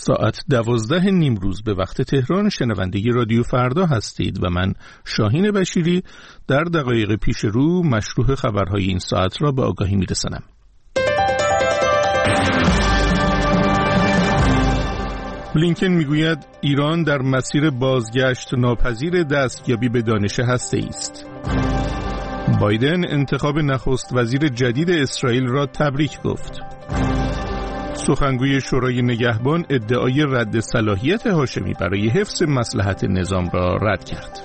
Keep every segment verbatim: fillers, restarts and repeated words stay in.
ساعت دوازده نیم روز به وقت تهران شنونده رادیو فردا هستید و من شاهین بشیری در دقایق پیش رو مشروح خبرهای این ساعت را به آگاهی میرسانم. بلینکن میگوید ایران در مسیر بازگشت ناپذیر دستیابی به دانش هسته‌ای است. بایدن انتخاب نخست وزیر جدید اسرائیل را تبریک گفت. سخنگوی شورای نگهبان ادعای رد صلاحیت هاشمی برای حفظ مصلحت نظام را رد کرد.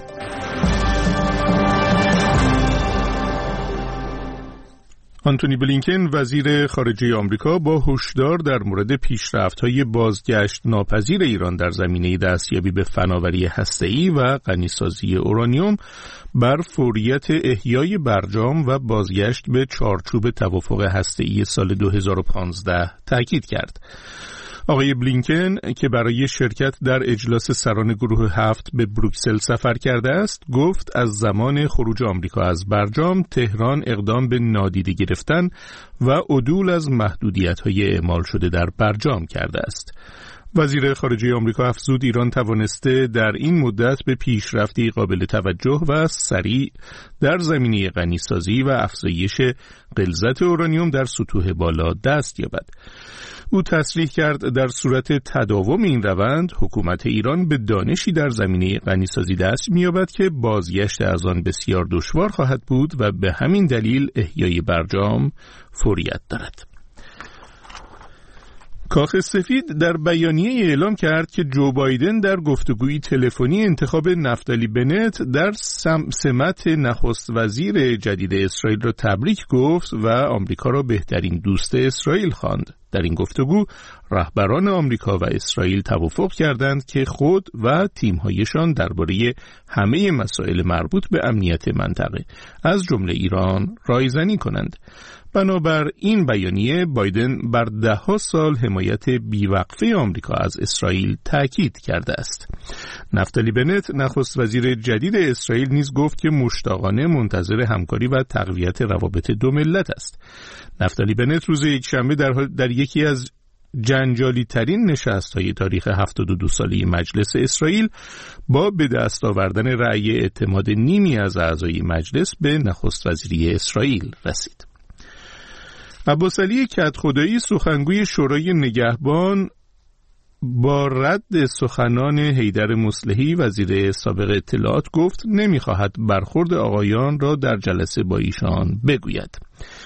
آنتونی بلینکن وزیر خارجه آمریکا با هشدار در مورد پیشرفت‌های بازگشت ناپذیر ایران در زمینه دستیابی به فناوری هسته‌ای و غنیسازی اورانیوم بر فوریت احیای برجام و بازگشت به چارچوب توافق هسته‌ای سال دو هزار و پانزده تاکید کرد. آقای بلینکن که برای شرکت در اجلاس سران گروه هفت به بروکسل سفر کرده است، گفت از زمان خروج آمریکا از برجام تهران اقدام به نادیده گرفتن و عدول از محدودیت‌های اعمال شده در برجام کرده است. وزیر خارجه آمریکا افزود ایران توانسته در این مدت به پیشرفتی قابل توجه و سریع در زمینه غنیسازی و افزایش غلظت اورانیوم در سطوح بالا دست یابد. او تصریح کرد در صورت تداوم این روند حکومت ایران به دانشی در زمینه غنیسازی دست می‌یابد که بازگشت از آن بسیار دشوار خواهد بود و به همین دلیل احیای برجام فوریت دارد. کاخ سفید در بیانیه اعلام کرد که جو بایدن در گفتگوی تلفنی انتخاب نفتالی بنت در سمت نخست وزیر جدید اسرائیل را تبریک گفت و آمریکا را بهترین دوست اسرائیل خواند. در این گفتگو رهبران آمریکا و اسرائیل توافق کردند که خود و تیم‌هایشان درباره همه مسائل مربوط به امنیت منطقه از جمله ایران رایزنی کنند. بنابر این بیانیه بایدن بر ده‌ها سال حمایت بیوقفه آمریکا از اسرائیل تاکید کرده است. نفتالی بنت نخست وزیر جدید اسرائیل نیز گفت که مشتاقانه منتظر همکاری و تقویت روابط دو ملت است. نفتالی بنت روز یکشنبه در, در یکی از جنجالی ترین نشست های تاریخ هفتاد و دو ساله مجلس اسرائیل با به دست آوردن رأی اعتماد نیمی از اعضای مجلس به نخست وزیری اسرائیل رسید. عباسعلی کدخدایی سخنگوی شورای نگهبان با رد سخنان حیدر مصلحی وزیر سابق اطلاعات گفت نمی‌خواهد برخورد آقایان را در جلسه با ایشان بگوید.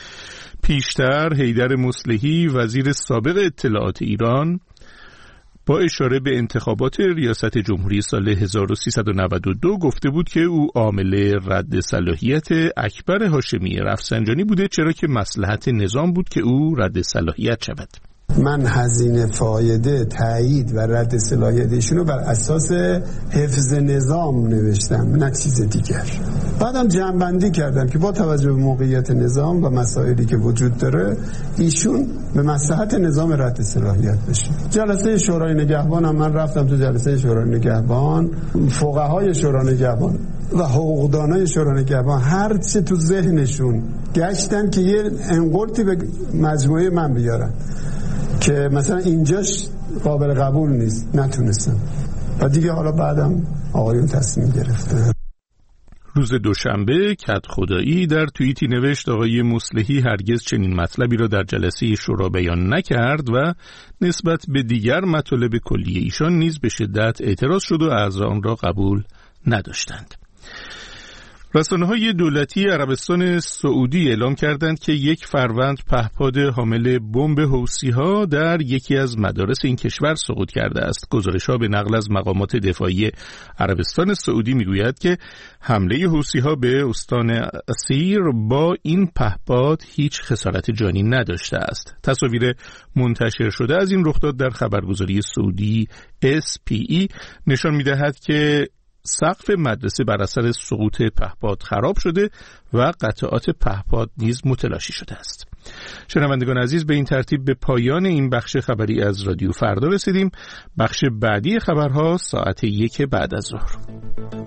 پیشتر حیدر مصلحی وزیر سابق اطلاعات ایران با اشاره به انتخابات ریاست جمهوری سال هزار و سیصد و نود و دو گفته بود که او عامل رد صلاحیت اکبر هاشمی رفسنجانی بوده، چرا که مصلحت نظام بود که او رد صلاحیت شود. من هزینه فایده تایید و رد صلاحیتشون رو بر اساس حفظ نظام نوشتم، نه چیز دیگر. بعدم جمع‌بندی کردم که با توجه به موقعیت نظام و مسائلی که وجود داره ایشون به مصلحت نظام رد صلاحیت بشه. جلسه شورای نگهبان هم من رفتم تو جلسه شورای نگهبان، فقهای شورای نگهبان و حقوقدانای شورای نگهبان هر چه تو ذهنشون گشتن که یه انقلتی به مجموعه من بیارن که مثلا اینجاش قابل قبول نیست، نتونستم و دیگه حالا بعدم آقایون تصمیم گرفتن. روز دوشنبه کدخدایی در توییتی نوشت آقای مصلحی هرگز چنین مطلبی را در جلسه شورا بیان نکرد و نسبت به دیگر مطالب کلی ایشان نیز به شدت اعتراض شد و اعضا آن را قبول نداشتند. رسانه‌های دولتی عربستان سعودی اعلام کردند که یک فروند پهپاد حامل بمب حوثی‌ها در یکی از مدارس این کشور سقوط کرده است. گزارش‌ها به نقل از مقامات دفاعی عربستان سعودی می‌گوید که حمله حوثی‌ها به استان اسیر با این پهپاد هیچ خسارت جانی نداشته است. تصاویر منتشر شده از این رخداد در خبرگزاری سعودی اس پی ای نشان می‌دهد که سقف مدرسه بر اثر سقوط پهپاد خراب شده و قطعات پهپاد نیز متلاشی شده است. شنوندگان عزیز، به این ترتیب به پایان این بخش خبری از رادیو فردا رسیدیم. بخش بعدی خبرها ساعت یک بعد از ظهر.